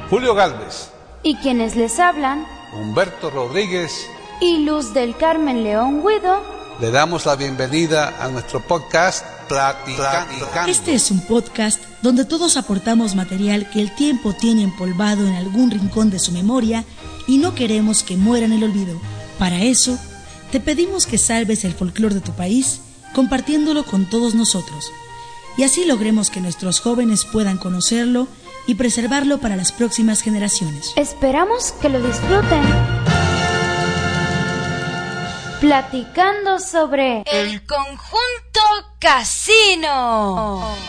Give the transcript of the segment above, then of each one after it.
Julio Gálvez. Y quienes les hablan, Humberto Rodríguez y Luz del Carmen León Guido, le damos la bienvenida a nuestro podcast Platicando. Este es un podcast donde todos aportamos material que el tiempo tiene empolvado en algún rincón de su memoria y no queremos que muera en el olvido. Para eso, te pedimos que salves el folclore de tu país compartiéndolo con todos nosotros y así logremos que nuestros jóvenes puedan conocerlo y preservarlo para las próximas generaciones. Esperamos que lo disfruten. Platicando sobre el conjunto Casino.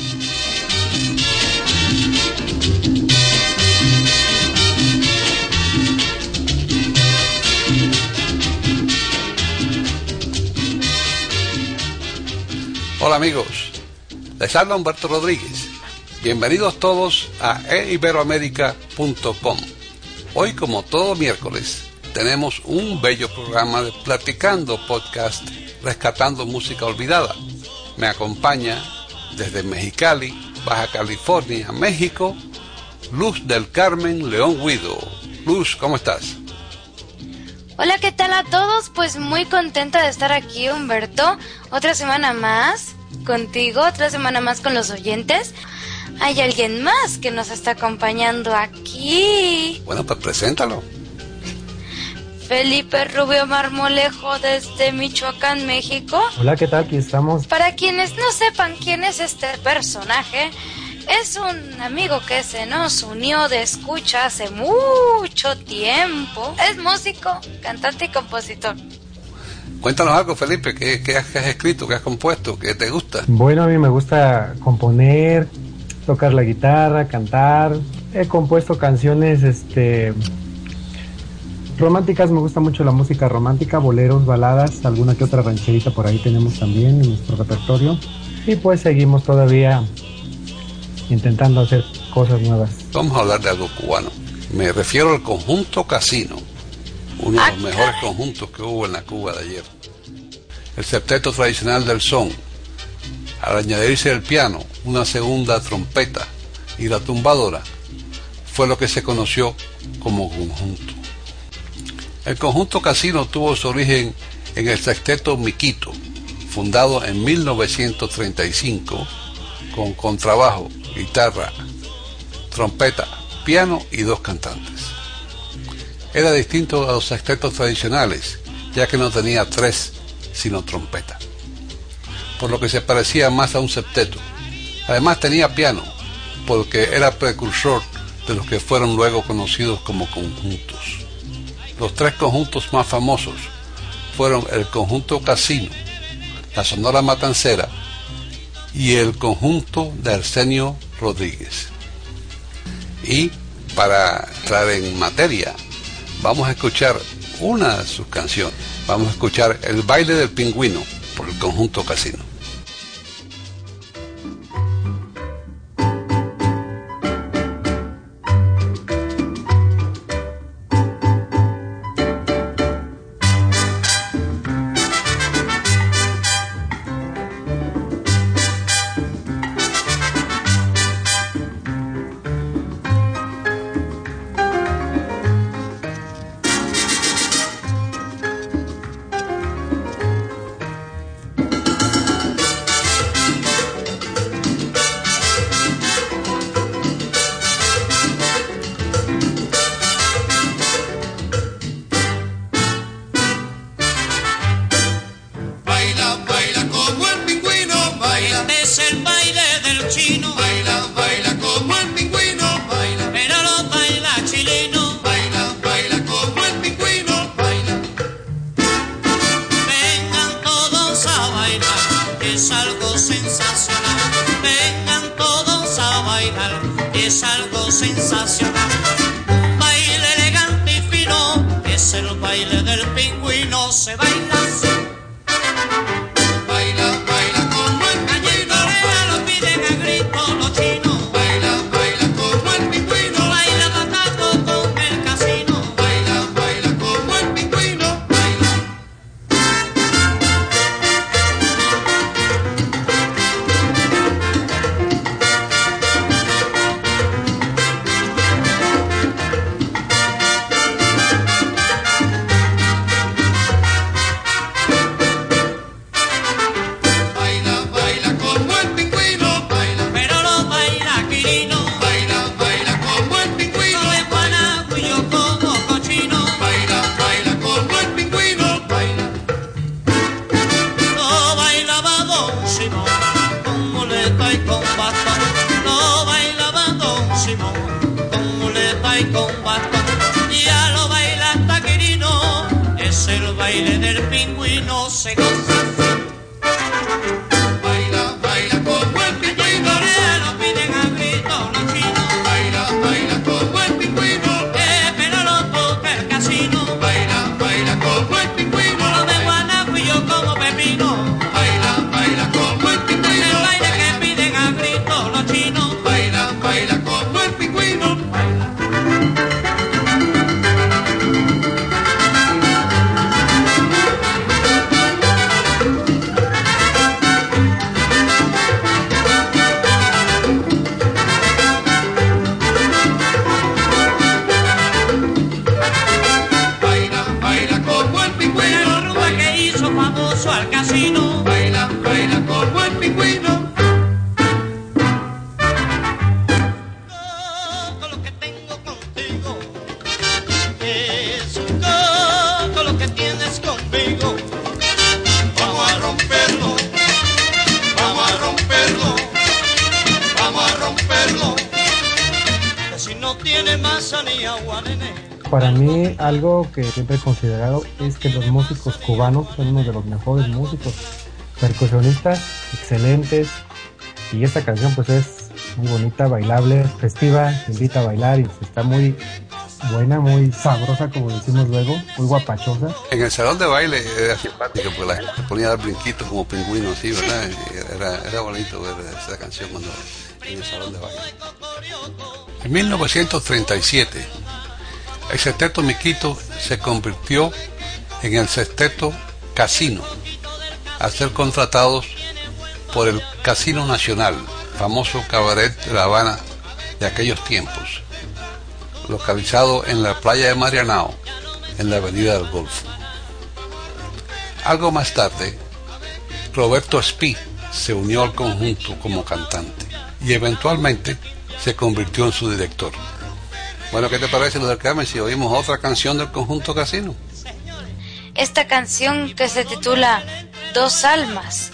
Hola amigos, les habla Humberto Rodríguez. Bienvenidos todos a eiberoamerica.com. Hoy, como todo miércoles, tenemos un bello programa de Platicando Podcast, rescatando música olvidada. Me acompaña desde Mexicali, Baja California, México, Luz del Carmen León Guido. Luz, ¿cómo estás? Hola, ¿qué tal a todos? Pues muy contenta de estar aquí, Humberto. Otra semana más contigo, otra semana más con los oyentes. Hay alguien más que nos está acompañando aquí. Bueno, pues preséntalo. Felipe Rubio Marmolejo desde Michoacán, México. Hola, ¿qué tal? Aquí estamos. Para quienes no sepan quién es este personaje, es un amigo que se nos unió de escucha hace mucho tiempo. Es músico, cantante y compositor. Cuéntanos algo, Felipe, ¿qué has escrito, qué has compuesto, qué te gusta? Bueno, a mí me gusta componer, tocar la guitarra, cantar. He compuesto canciones románticas, me gusta mucho la música romántica, boleros, baladas, alguna que otra rancherita por ahí tenemos también en nuestro repertorio. Y pues seguimos todavía intentando hacer cosas nuevas. Vamos a hablar de algo cubano. Me refiero al conjunto Casino, uno de los mejores conjuntos que hubo en la Cuba de ayer. El septeto tradicional del son, al añadirse el piano, una segunda trompeta y la tumbadora, fue lo que se conoció como conjunto. El conjunto Casino tuvo su origen en el sexteto Miquito, fundado en 1935, con contrabajo, guitarra, trompeta, piano y 2 cantantes. Era distinto a los sextetos tradicionales, ya que no tenía 3, sino trompeta, por lo que se parecía más a un septeto. Además tenía piano, porque era precursor de los que fueron luego conocidos como conjuntos. Los 3 conjuntos más famosos fueron el conjunto Casino, la Sonora Matancera y el conjunto de Arsenio Rodríguez. Y para entrar en materia, vamos a escuchar una de sus canciones. Vamos a escuchar El baile del pingüino por el conjunto Casino. y con bastón. Ya lo baila hasta Quirino, es el baile del pingüino, se goza así. Baila, baila como el pingüino, lo piden a gritos los chinos. Baila, baila como el pingüino, pero lo toca el casino. Baila, baila como el pingüino, lo de guanaco y yo como pepino. Baila, baila como el pingüino, el baile que piden a gritos los chinos. Baila, baila como el pingüino. Al casino, baila, baila como el pingüino. Todo lo que tengo contigo es todo lo que tienes conmigo. Vamos a romperlo, vamos a romperlo, vamos a romperlo. Que si no tiene masa ni agua, nene. Para mí, algo que siempre he considerado es que los músicos cubanos son uno de los mejores músicos, percusionistas excelentes, y esta canción pues es muy bonita, bailable, festiva, invita a bailar y está muy buena, muy sabrosa, como decimos luego, muy guapachosa. En el salón de baile era simpático porque la gente se ponía a dar brinquitos como pingüinos así, ¿verdad? Era bonito ver esa canción cuando en el salón de baile. En 1937 el Sexteto Miquito se convirtió en el Sexteto Casino, al ser contratados por el Casino Nacional, famoso cabaret de La Habana de aquellos tiempos, localizado en la playa de Marianao, en la avenida del Golfo. Algo más tarde, Roberto Espí se unió al conjunto como cantante y eventualmente se convirtió en su director. Bueno, ¿qué te parece, Luz del Carmen, si oímos otra canción del conjunto Casino? Esta canción que se titula Dos Almas.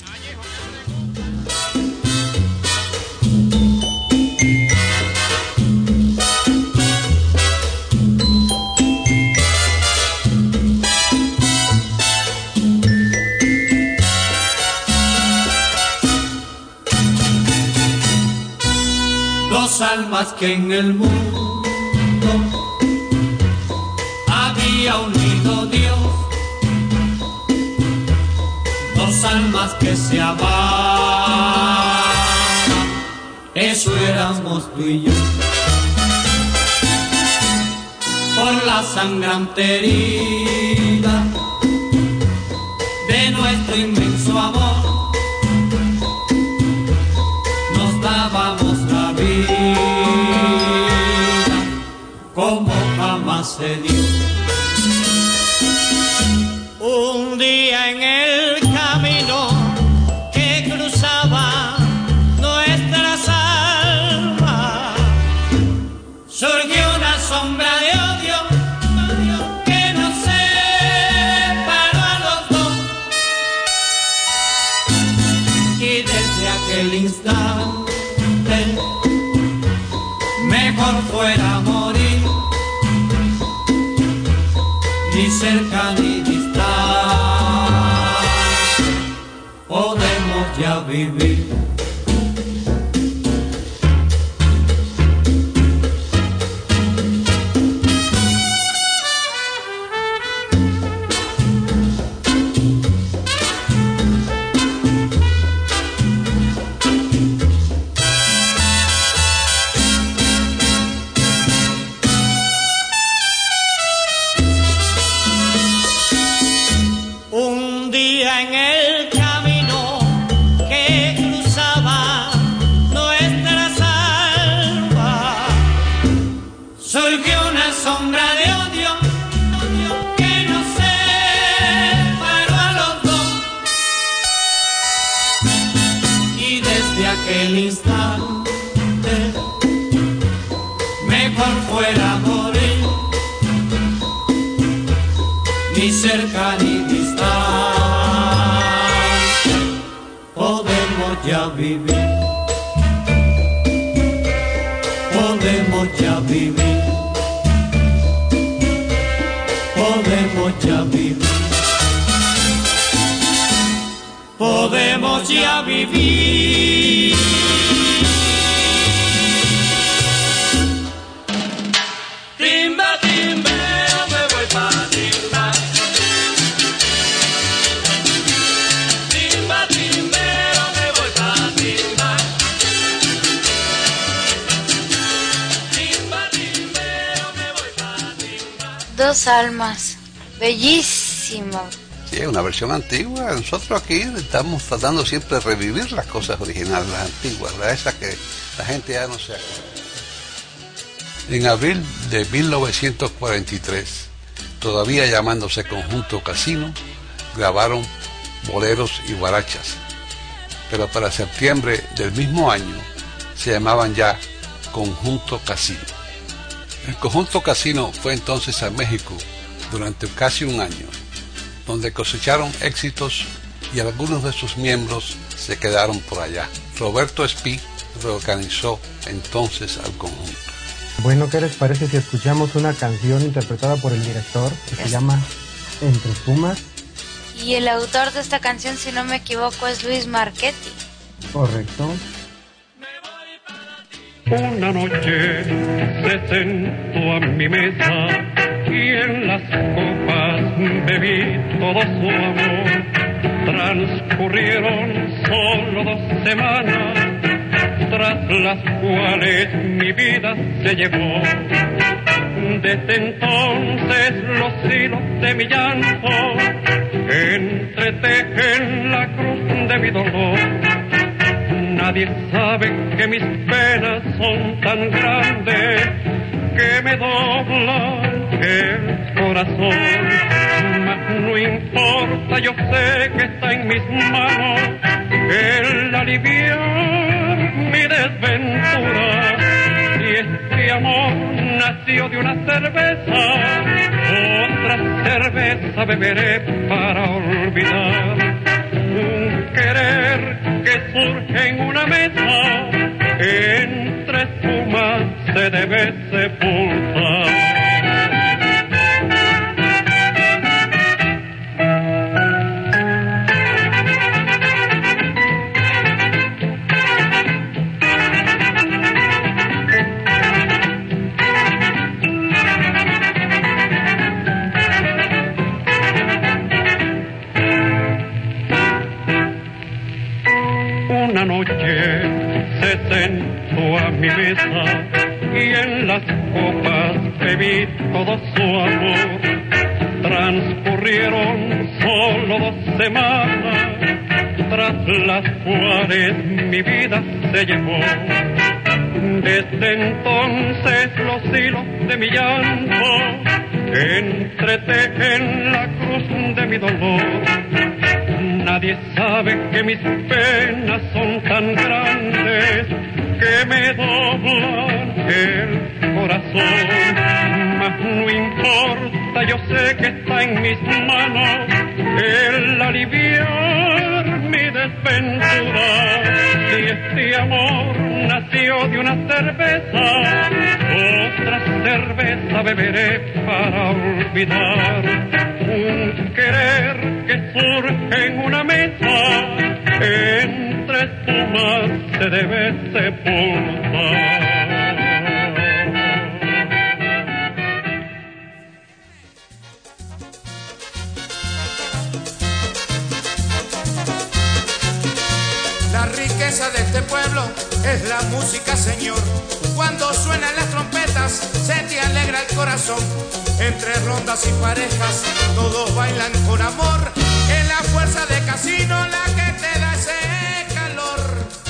Dos almas que en el mundo había unido Dios, dos almas que se amaban, eso éramos tú y yo. Por la sangrante herida de nuestro inmenso amor, nos dábamos la vida como jamás se dio. Un día en el camino que cruzaba nuestras almas, surgió una sombra de odio que nos separó a los dos. Y desde aquel instante mejor fuera morir, ni cerca ni distante, podemos ya vivir. Aquel instante mejor fuera morir, ni cerca ni distante, podemos ya vivir, podemos ya vivir. podemos ya vivir. Podemos ya vivir. Timba, timbero, me voy pa' timba. Timba, timbero, me voy pa' timba. Timba, timbero, me voy pa' timba. Dos almas, bellísimo. Sí, es una versión antigua. Nosotros aquí estamos tratando siempre de revivir las cosas originales, las antiguas, esas que la gente ya no se acuerda. En abril de 1943, todavía llamándose Conjunto Casino, grabaron boleros y guarachas. Pero para septiembre del mismo año se llamaban ya Conjunto Casino. El Conjunto Casino fue entonces a México durante casi un año, donde cosecharon éxitos y algunos de sus miembros se quedaron por allá. Roberto Espí reorganizó entonces al conjunto. Bueno, ¿qué les parece si escuchamos una canción interpretada por el director que se llama Entre Espumas? Y el autor de esta canción, si no me equivoco, es Luis Marchetti. Correcto. Una noche se sentó a mi mesa y en las copas bebí todo su amor. Transcurrieron solo 2 semanas, tras las cuales mi vida se llevó. Desde entonces los hilos de mi llanto entretejen la cruz de mi dolor. Nadie sabe que mis penas son tan grandes que me doblan el corazón. Mas no importa, yo sé que está en mis manos el aliviar mi desventura. Si este amor nació de una cerveza, otra cerveza beberé para olvidar. Un querer que surge en una mesa, entre espumas se debe sepultar. Una noche se sentó a mi mesa y en las copas bebí todo su amor. Transcurrieron solo 2 semanas, tras las cuales mi vida se llevó. Desde entonces los hilos de mi llanto entretejen la cruz de mi dolor. Nadie sabe que mis penas son tan grandes que me doblan el corazón. Mas no importa, yo sé que está en mis manos el aliviar mi desventura. Si este amor nació de una cerveza, otra cerveza beberé para olvidar. Un querer que surge en una mesa, entre espumas se debe sepultar. La riqueza de este pueblo es la música, señor. Cuando suenan las trompetas se te alegra el corazón. Entre rondas y parejas todos bailan con amor. Es la fuerza de Casino la que te da ese calor.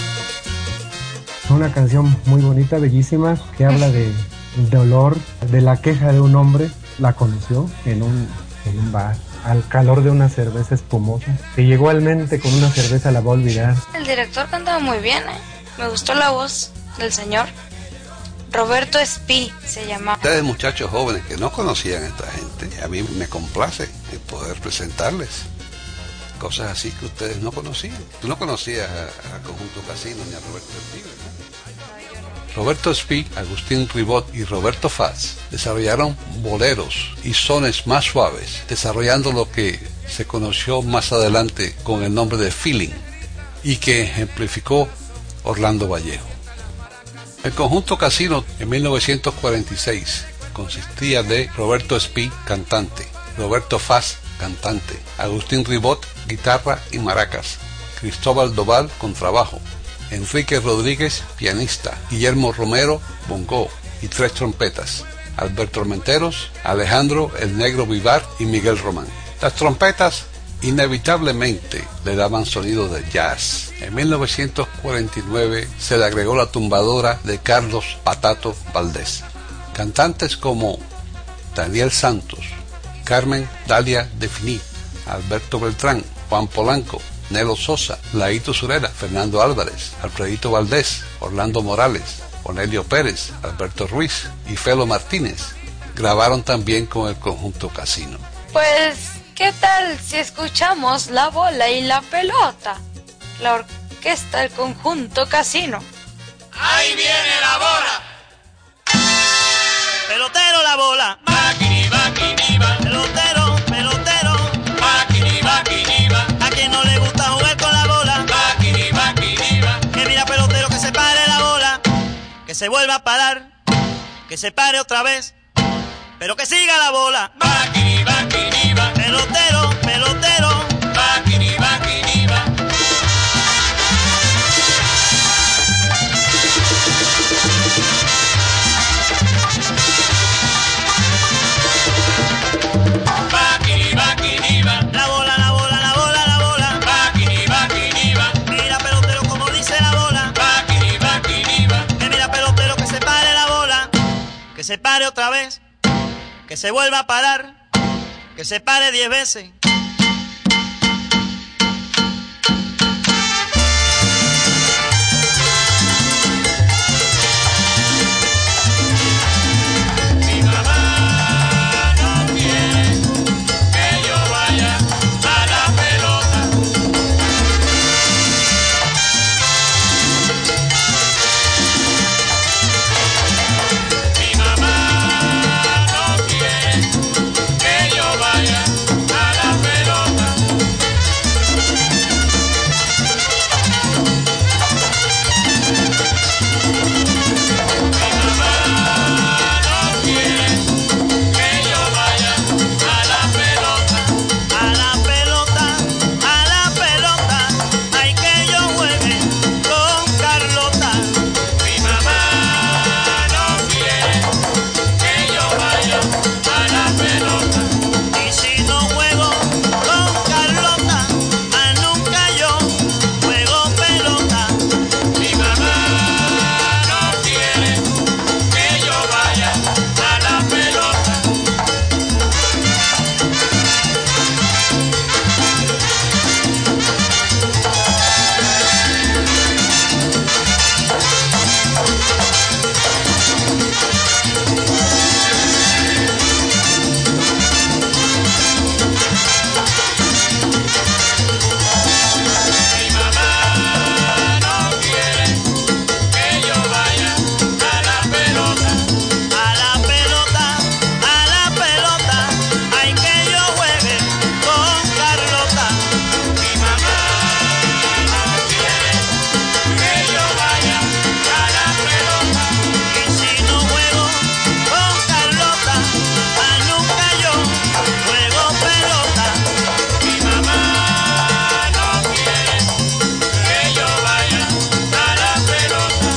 Una canción muy bonita, bellísima, que habla de dolor, de la queja de un hombre. La conoció en un bar, al calor de una cerveza espumosa, que llegó al mente con una cerveza la va a olvidar. El director cantaba muy bien, Me gustó la voz del señor. Roberto Espí se llamaba. Ustedes, muchachos jóvenes que no conocían a esta gente, a mí me complace el poder presentarles cosas así que ustedes no conocían. Tú no conocías a Conjunto Casino ni a Roberto Espí, ¿verdad? Roberto Espí, Agustín Ribot y Roberto Faz desarrollaron boleros y sones más suaves, desarrollando lo que se conoció más adelante con el nombre de feeling y que ejemplificó Orlando Vallejo. El conjunto Casino en 1946 consistía de Roberto Espí, cantante, Roberto Faz, cantante, Agustín Ribot, guitarra y maracas, Cristóbal Doval, contrabajo, Enrique Rodríguez, pianista, Guillermo Romero, bongo y 3 trompetas, Alberto Armenteros, Alejandro El Negro Vivar y Miguel Román. Las trompetas inevitablemente le daban sonido de jazz. En 1949 se le agregó la tumbadora de Carlos Patato Valdés. Cantantes como Daniel Santos, Carmen Dalia Definí, Alberto Beltrán, Juan Polanco, Nelo Sosa, Laito Surera, Fernando Álvarez, Alfredito Valdés, Orlando Morales, Onelio Pérez, Alberto Ruiz y Felo Martínez grabaron también con el conjunto Casino. Pues, ¿qué tal si escuchamos La Bola y la Pelota? La orquesta del conjunto Casino. Ahí viene la bola. Pelotero la bola. Maquini, maquini, va. Pelotero, pelotero. Maquini, maquini, va. A quien no le gusta jugar con la bola. Maquini, maquini, va. Que mira pelotero que se pare la bola. Que se vuelva a parar. Que se pare otra vez. Pero que siga la bola. Maquini, maquini, va. Pelotero, pelotero. Maquini, maquini, va. Maquini, maquini, va. La bola, la bola, la bola, la bola. Maquini, maquini, va. Mira pelotero como dice la bola. Maquini, maquini, va. Que mira pelotero que se pare la bola. Que se pare otra vez. Que se vuelva a parar. Que se pare 10 veces. Mi mamá no quiere que yo vaya a la pelota. Mi mamá no quiere que yo vaya a la pelota. Mi mamá no quiere que yo vaya a la pelota. A la pelota, a la pelota. Hay que yo juegue con Carlota. Mi mamá no quiere que yo vaya a la pelota. Y si no juego con Carlota, más nunca yo juego pelota. Mi mamá no quiere que yo vaya a la pelota. Mi mamá no quiere que yo vaya a la pelota. A la pelota, a la pelota. Hay que yo juegue con Carlota. Mi mamá no quiere que yo vaya a la pelota. Y si no juego con Carlota, más nunca yo juego pelota. Mi mamá no quiere que yo vaya a la pelota.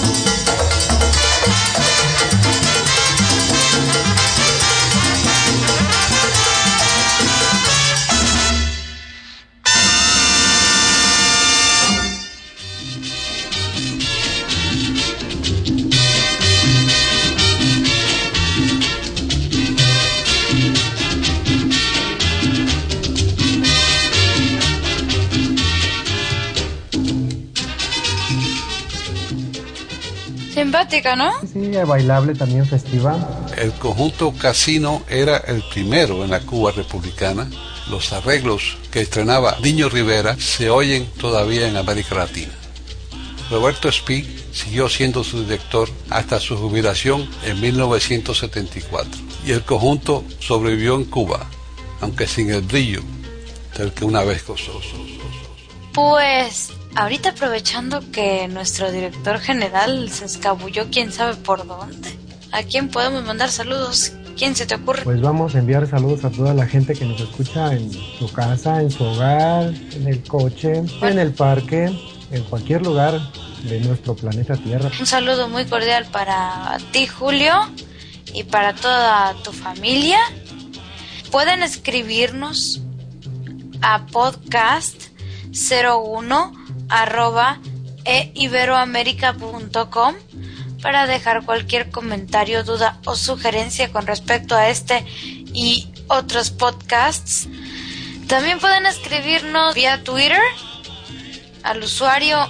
Simpática, ¿no? Sí, bailable, también festiva. El conjunto Casino era el primero en la Cuba republicana. Los arreglos que estrenaba Niño Rivera se oyen todavía en América Latina. Roberto Espí siguió siendo su director hasta su jubilación en 1974 y el conjunto sobrevivió en Cuba, aunque sin el brillo del que una vez gozó. Pues ahorita, aprovechando que nuestro director general se escabulló quién sabe por dónde, ¿a quién podemos mandar saludos? ¿Quién se te ocurre? Pues vamos a enviar saludos a toda la gente que nos escucha en su casa, en su hogar, en el coche, en el parque, en cualquier lugar de nuestro planeta Tierra. Un saludo muy cordial para ti, Julio, y para toda tu familia. Pueden escribirnos a podcast01@eiberoamerica.com para dejar cualquier comentario, duda o sugerencia con respecto a este y otros podcasts. También pueden escribirnos vía Twitter al usuario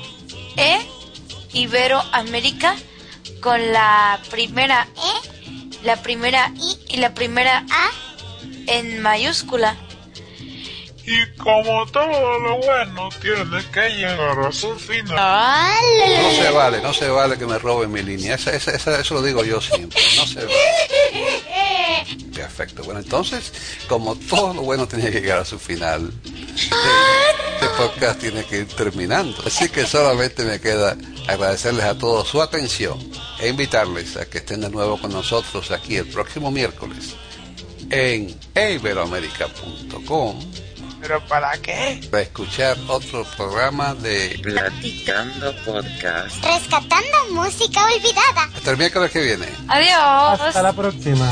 Iberoamérica con la primera E, la primera I y la primera A en mayúscula. Y como todo lo bueno tiene que llegar a su final. No se vale que me roben mi línea. Eso lo digo yo siempre. No se vale. Perfecto. Bueno, entonces, como todo lo bueno tiene que llegar a su final, este podcast tiene que ir terminando. Así que solamente me queda agradecerles a todos su atención e invitarles a que estén de nuevo con nosotros aquí el próximo miércoles en iberoamerica.com. ¿Pero para qué? Para escuchar otro programa de Platicando Podcast. Rescatando música olvidada. Hasta el miércoles que viene. Adiós. Hasta la próxima.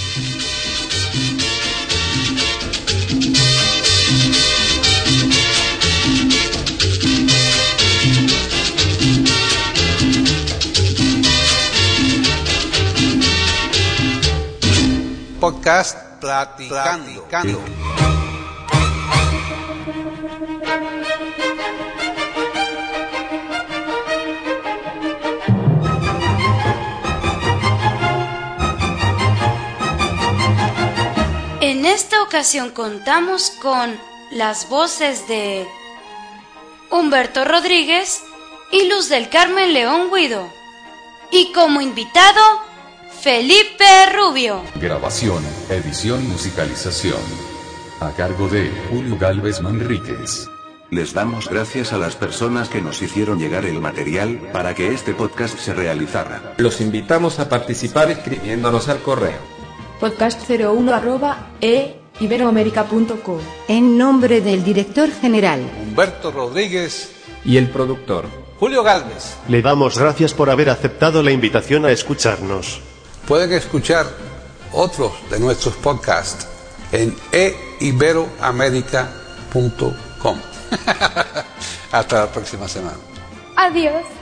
Podcast Platicando. En esta ocasión contamos con las voces de Humberto Rodríguez y Luz del Carmen León Guido. Y como invitado, Felipe Rubio. Grabación, edición y musicalización a cargo de Julio Gálvez Manríquez. Les damos gracias a las personas que nos hicieron llegar el material para que este podcast se realizara. Los invitamos a participar escribiéndonos al correo podcast01@iberoamerica.com. En nombre del director general Humberto Rodríguez y el productor Julio Gálvez, le damos gracias por haber aceptado la invitación a escucharnos. Pueden escuchar otros de nuestros podcasts en eiberoamerica.com. Hasta la próxima semana. Adiós.